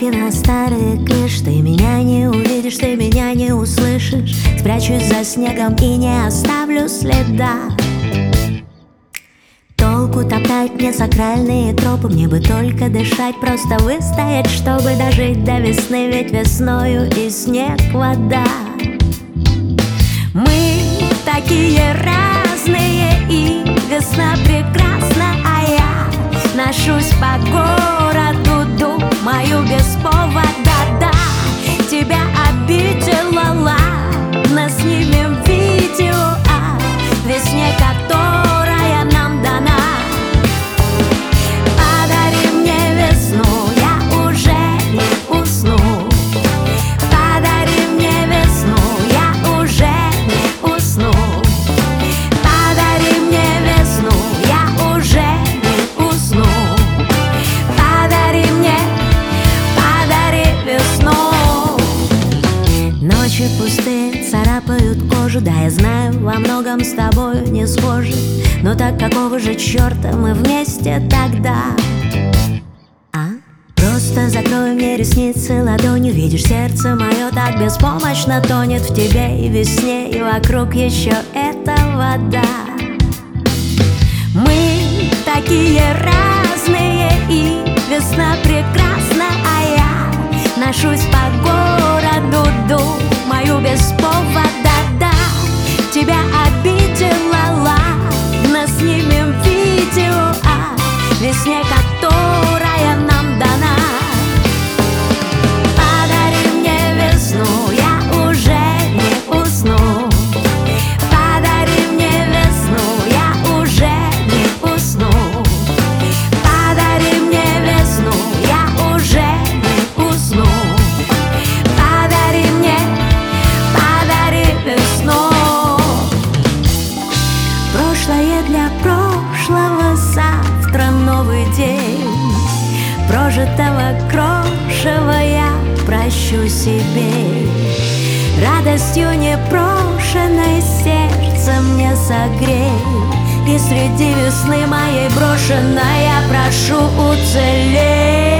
Ставки на старые крыши. Ты меня не увидишь, ты меня не услышишь. Спрячусь за снегом и не оставлю следа. Толку топтать мне сакральные тропы. Мне бы только дышать, просто выстоять, чтобы дожить до весны. Ведь весною и снег вода. Мы такие разные, и весна прекрасна, а я ношусь по городу, думаю без повода. Да, тебя обидела, ладно, снимем видео о весне, которая нам дана. Подари мне весну, я уже не усну. Подари мне весну, я уже не усну. Подари мне весну, я уже не усну. Подари мне, подари весну. Ночи пустые царапают кожу. Да, я знаю, во многом с тобою не схожи. Но так какого же черта мы вместе тогда? Просто закрой мне ресницы ладонью. Видишь, сердце мое так беспомощно тонет в тебе и весне, и вокруг еще эта вода. Мы такие разные, и весна прекрасна, а я ношусь по городу, думаю без повода. Да, тебя обидела, ладно, снимем видео о весне, которая нам дана. Подари мне весну, я уже не усну. Подари мне весну, я уже не усну. Подари мне весну, я уже не усну. Подари мне, подари весну. Прошлое для прошлого, завтра новый день. Прожитого крошева я прощу себе. Радостью непрошенной сердце мне согрей. И среди весны моей брошенной я прошу уцелеть.